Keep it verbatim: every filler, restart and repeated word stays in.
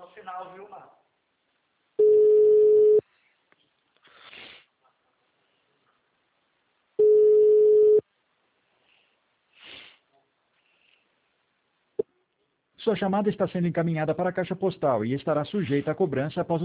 sinal, viu, mano? Sua chamada está sendo encaminhada para a caixa postal e estará sujeita a cobrança após